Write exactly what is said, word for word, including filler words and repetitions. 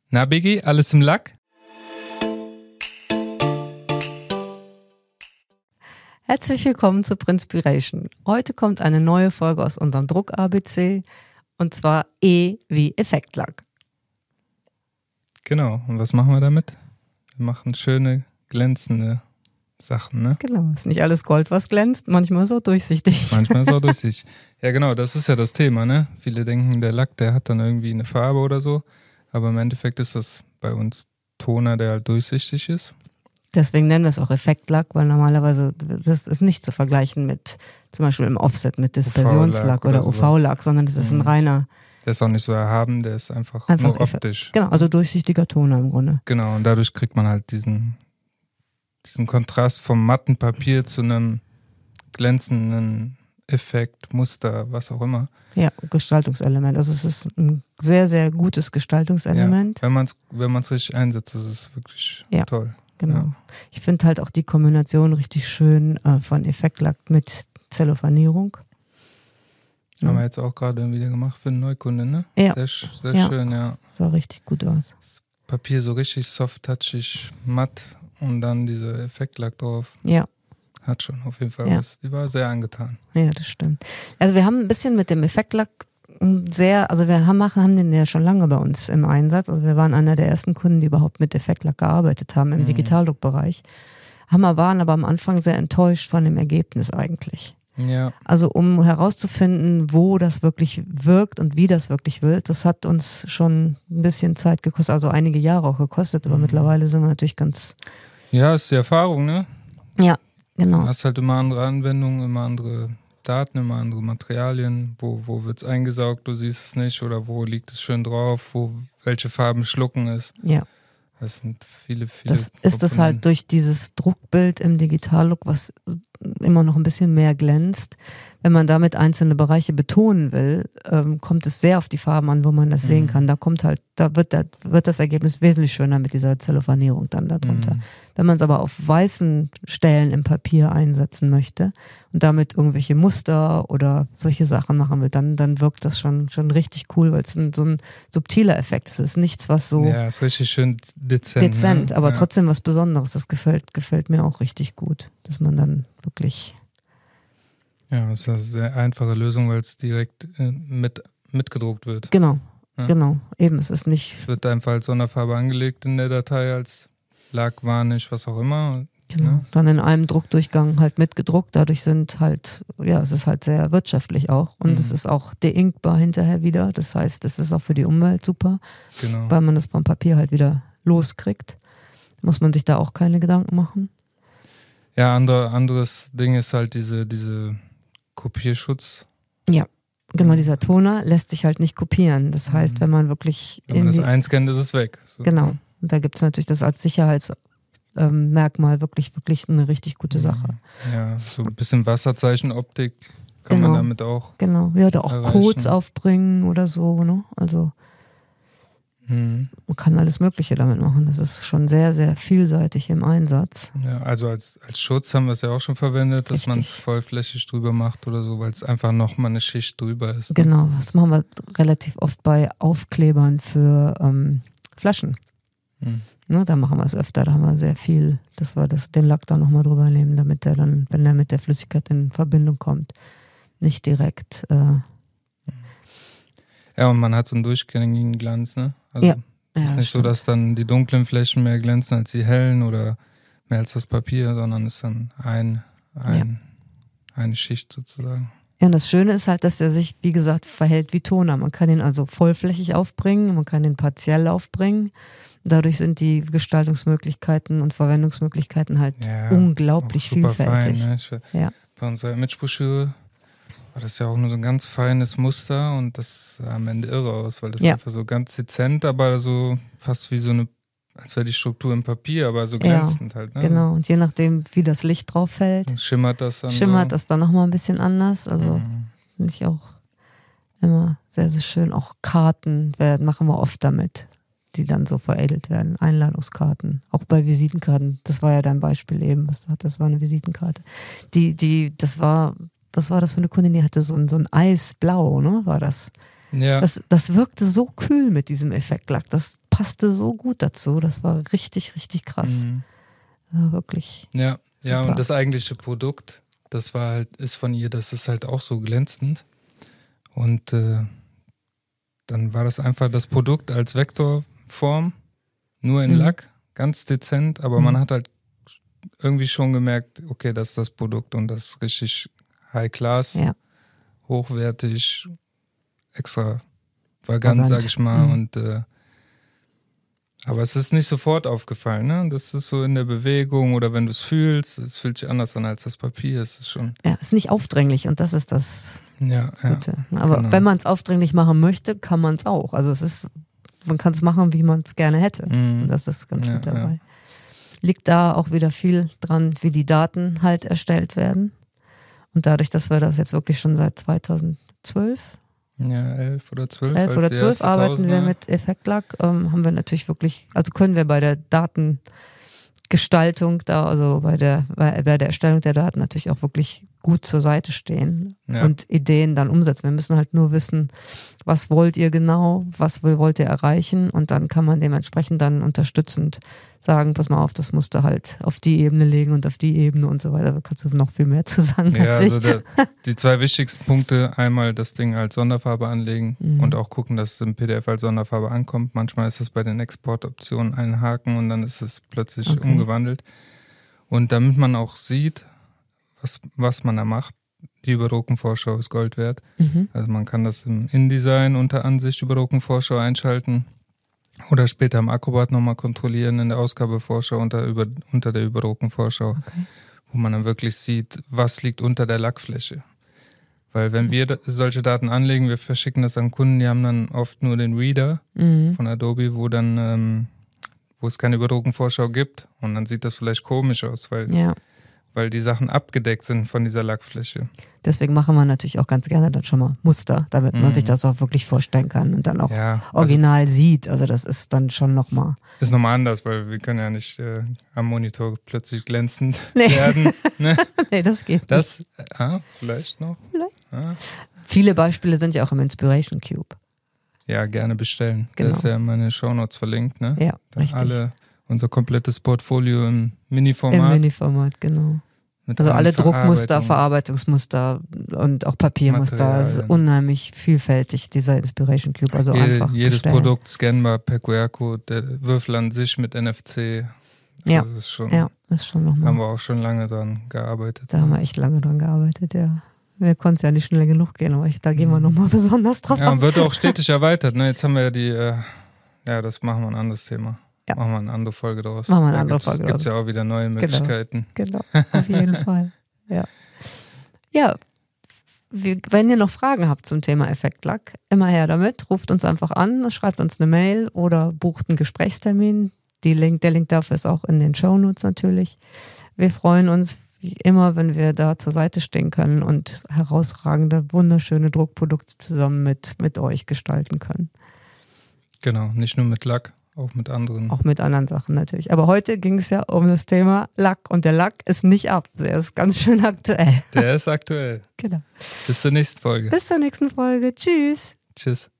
Na Biggie, alles im Lack? Herzlich willkommen zu Prinspiration. Heute kommt eine neue Folge aus unserem Druck-A B C und zwar E wie Effektlack. Genau, und was machen wir damit? Wir machen schöne, glänzende Sachen, ne? Genau, ist nicht alles Gold, was glänzt, manchmal so durchsichtig. Manchmal ist es auch durchsichtig. Ja genau, das ist ja das Thema, ne? Viele denken, der Lack, der hat dann irgendwie eine Farbe oder so, aber im Endeffekt ist das bei uns Toner, der halt durchsichtig ist. Deswegen nennen wir es auch Effektlack, weil normalerweise das ist nicht zu vergleichen mit zum Beispiel im Offset mit Dispersionslack oder, oder U V-Lack, sondern das ist ein reiner... Der ist auch nicht so erhaben, der ist einfach, einfach nur optisch. Genau, also durchsichtiger Toner im Grunde. Genau, und dadurch kriegt man halt diesen, diesen Kontrast vom matten Papier zu einem glänzenden Effekt, Muster, was auch immer. Ja, Gestaltungselement. Also es ist ein sehr, sehr gutes Gestaltungselement. Ja, wenn man es wenn man's richtig einsetzt, ist es wirklich ja, toll. Genau. Ja. Ich finde halt auch die Kombination richtig schön äh, von Effektlack mit Zellophanierung. Haben ja. wir jetzt auch gerade wieder gemacht für einen Neukunde, ne? Ja. Sehr, sehr ja. schön, ja. Sah richtig gut aus. Das Papier so richtig soft, touchig, matt und dann dieser Effektlack drauf. Ja. Hat schon auf jeden Fall ja. was. Die war sehr angetan. Ja, das stimmt. Also wir haben ein bisschen mit dem Effektlack sehr, also wir haben, machen, haben den ja schon lange bei uns im Einsatz. Also wir waren einer der ersten Kunden, die überhaupt mit Effektlack gearbeitet haben im mhm. Digitaldruckbereich. Haben wir, waren aber am Anfang sehr enttäuscht von dem Ergebnis eigentlich. Ja. Also um herauszufinden, wo das wirklich wirkt und wie das wirklich wirkt, das hat uns schon ein bisschen Zeit gekostet, also einige Jahre auch gekostet, aber mhm. mittlerweile sind wir natürlich ganz... Ja, ist die Erfahrung, ne? Ja, genau. Du hast halt immer andere Anwendungen, immer andere Daten, immer andere Materialien, wo, wo wird es eingesaugt, du siehst es nicht, oder wo liegt es schön drauf, wo welche Farben schlucken es. Ja. Das sind viele, viele Das ist es halt durch dieses Druckbild im Digitaldruck, was immer noch ein bisschen mehr glänzt. Wenn man damit einzelne Bereiche betonen will, ähm, kommt es sehr auf die Farben an, wo man das mhm. sehen kann. Da kommt halt, da wird, da wird das Ergebnis wesentlich schöner mit dieser Zellophanierung dann darunter. Mhm. Wenn man es aber auf weißen Stellen im Papier einsetzen möchte und damit irgendwelche Muster oder solche Sachen machen will, dann, dann wirkt das schon, schon richtig cool, weil es ein, so ein subtiler Effekt ist. Es ist nichts, was so... Ja, ist richtig schön dezent. Dezent, ne? aber ja. trotzdem was Besonderes. Das gefällt, gefällt mir auch richtig gut, dass man dann wirklich... Ja, das ist eine sehr einfache Lösung, weil es direkt äh, mit, mitgedruckt wird. Genau, ja. genau. Eben, es ist nicht... Es wird einfach als Sonderfarbe angelegt in der Datei, als Lack, Varnish, was auch immer. Genau, ja. dann in einem Druckdurchgang halt mitgedruckt. Dadurch sind halt, ja, es ist halt sehr wirtschaftlich auch. Und mhm. es ist auch deinkbar hinterher wieder. Das heißt, es ist auch für die Umwelt super, genau. weil man das vom Papier halt wieder loskriegt. Muss man sich da auch keine Gedanken machen. Ja, andere, anderes Ding ist halt diese, diese Kopierschutz. Ja, genau, dieser Toner lässt sich halt nicht kopieren. Das heißt, wenn man wirklich... Wenn man das einscannt, ist es weg. So. Genau. Und da gibt es natürlich das als Sicherheitsmerkmal ähm, wirklich, wirklich eine richtig gute Sache. Ja, so ein bisschen Wasserzeichenoptik kann genau. man damit auch Genau, ja, oder auch erreichen. Codes aufbringen oder so, ne? Also hm. man kann alles Mögliche damit machen. Das ist schon sehr, sehr vielseitig im Einsatz. Ja, also als, als Schutz haben wir es ja auch schon verwendet, dass man es vollflächig drüber macht oder so, weil es einfach nochmal eine Schicht drüber ist. Ne? Genau, das machen wir relativ oft bei Aufklebern für ähm, Flaschen. Hm. Ne, da machen wir es öfter, da haben wir sehr viel, dass wir das, den Lack da nochmal drüber nehmen, damit der dann, wenn der mit der Flüssigkeit in Verbindung kommt, nicht direkt... Äh ja, und man hat so einen durchgängigen Glanz, ne? Also ja. Es ist ja, nicht stimmt. so, dass dann die dunklen Flächen mehr glänzen als die hellen oder mehr als das Papier, sondern es ist dann ein, ein, ja. eine Schicht sozusagen. Ja, und das Schöne ist halt, dass der sich, wie gesagt, verhält wie Toner. Man kann ihn also vollflächig aufbringen, man kann ihn partiell aufbringen. Dadurch sind die Gestaltungsmöglichkeiten und Verwendungsmöglichkeiten halt ja, unglaublich vielfältig. Fein, ne? Ich, ja. Bei unserer Imagebroschüre war das ja auch nur so ein ganz feines Muster und das sah am Ende irre aus, weil das ja. einfach so ganz dezent, aber so fast wie so eine, als wäre die Struktur im Papier, aber so glänzend ja, halt. Ne? Genau, und je nachdem, wie das Licht drauf fällt, schimmert das dann Schimmert so. das dann nochmal ein bisschen anders. Also mhm. finde ich auch immer sehr, sehr schön. Auch Karten werden, machen wir oft damit, die dann so veredelt werden. Einladungskarten, auch bei Visitenkarten. Das war ja dein Beispiel eben, was du hattest, das war eine Visitenkarte. Die, die, das war, was war das für eine Kundin, die hatte so ein, so ein Eisblau, ne, war das. Ja. Das, das wirkte so kühl mit diesem Effektlack. Das passte so gut dazu. Das war richtig, richtig krass. Mhm. Ja, wirklich. Ja, ja, super. und das eigentliche Produkt, das war halt, ist von ihr, das ist halt auch so glänzend. Und äh, dann war das einfach das Produkt als Vektorform, nur in Mhm. Lack, ganz dezent, aber Mhm. man hat halt irgendwie schon gemerkt, okay, das ist das Produkt und das ist richtig High Class, Ja. hochwertig, extravagant, sag ich mal. Mhm. Und äh, aber es ist nicht sofort aufgefallen, ne? Das ist so in der Bewegung oder wenn du es fühlst, es fühlt sich anders an als das Papier. Es ist schon. Ja, ist nicht aufdringlich und das ist das Ja, ja. Gute. Aber genau. wenn man es aufdringlich machen möchte, kann man es auch. Also es ist, man kann es machen, wie man es gerne hätte. Mhm. Und das ist ganz Ja, gut dabei. ja. Liegt da auch wieder viel dran, wie die Daten halt erstellt werden. Und dadurch, dass wir das jetzt wirklich schon seit zweitausendzwölf, Ja, elf oder zwölf. elf als oder die zwölf erste arbeiten wir Tausender. mit Effektlack, ähm, haben wir natürlich wirklich, also können wir bei der Datengestaltung da, also bei der, bei, bei der Erstellung der Daten natürlich auch wirklich gut zur Seite stehen Ja. und Ideen dann umsetzen. Wir müssen halt nur wissen, was wollt ihr genau, was will, wollt ihr erreichen und dann kann man dementsprechend dann unterstützend sagen, pass mal auf, das musst du halt auf die Ebene legen und auf die Ebene und so weiter. Da kannst du noch viel mehr zu sagen Ja, als ich. also der, die zwei wichtigsten Punkte, einmal das Ding als Sonderfarbe anlegen Mhm. und auch gucken, dass es im P D F als Sonderfarbe ankommt. Manchmal ist es bei den Exportoptionen ein Haken und dann ist es plötzlich Okay. umgewandelt. Und damit man auch sieht, was, was man da macht, die Überdruckenvorschau ist Gold wert. Mhm. Also man kann das im InDesign unter Ansicht Überdruckenvorschau einschalten oder später im Acrobat nochmal kontrollieren in der Ausgabevorschau unter, über, unter der Überdruckenvorschau, Okay. wo man dann wirklich sieht, was liegt unter der Lackfläche. Weil wenn wir da- solche Daten anlegen, wir verschicken das an Kunden, die haben dann oft nur den Reader Mhm. von Adobe, wo dann ähm, wo es keine Überdruckenvorschau gibt und dann sieht das vielleicht komisch aus, weil, Ja. weil die Sachen abgedeckt sind von dieser Lackfläche. Deswegen machen wir natürlich auch ganz gerne dann schon mal Muster, damit man Mhm. sich das auch wirklich vorstellen kann und dann auch Ja, also original sieht. Also das ist dann schon nochmal. ist nochmal anders, weil wir können ja nicht äh, am Monitor plötzlich glänzend Nee. werden. Ne? Nee, das geht nicht. Das, ah, vielleicht noch. Vielleicht. Ah. Viele Beispiele sind ja auch im Inspiration Cube. Ja, gerne bestellen. Genau. Da ist ja in meine Shownotes verlinkt, ne? Ja, Da richtig. alle, unser komplettes Portfolio im Im Mini-Format. Mini-Format, genau. mit Also allen alle Druckmuster, Verarbeitungen. Verarbeitungsmuster und auch Papiermuster. Das ist Materialien. unheimlich vielfältig, dieser Inspiration Cube. Also Jede, einfach jedes bestellen. Produkt scannbar per Q R-Code, der Würfel an sich mit N F C. Ja. Das ist schon, Ja, ist schon haben nochmal. wir auch schon lange dran gearbeitet. Da haben wir echt lange dran gearbeitet, ja. Wir konnten es ja nicht schnell genug gehen, aber ich, da gehen wir nochmal besonders drauf Ja, und auf. wird auch stetig erweitert. Ne? Jetzt haben wir ja die, äh, ja, das machen wir ein anderes Thema. Ja. Machen wir eine andere Folge draus. Machen wir eine Da andere gibt's, Folge gibt's draus. ja auch wieder neue Möglichkeiten. Genau, auf jeden Fall. Ja, ja wir, wenn ihr noch Fragen habt zum Thema Effektlack, immer her damit. Ruft uns einfach an, schreibt uns eine Mail oder bucht einen Gesprächstermin. Die Link, der Link dafür ist auch in den Shownotes natürlich. Wir freuen uns wie immer, wenn wir da zur Seite stehen können und herausragende, wunderschöne Druckprodukte zusammen mit, mit euch gestalten können. Genau, nicht nur mit Lack, auch mit anderen. Auch mit anderen Sachen natürlich. Aber heute ging es ja um das Thema Lack und der Lack ist nicht ab. Der ist ganz schön aktuell. Der ist aktuell. Genau. Bis zur nächsten Folge. Bis zur nächsten Folge. Tschüss. Tschüss.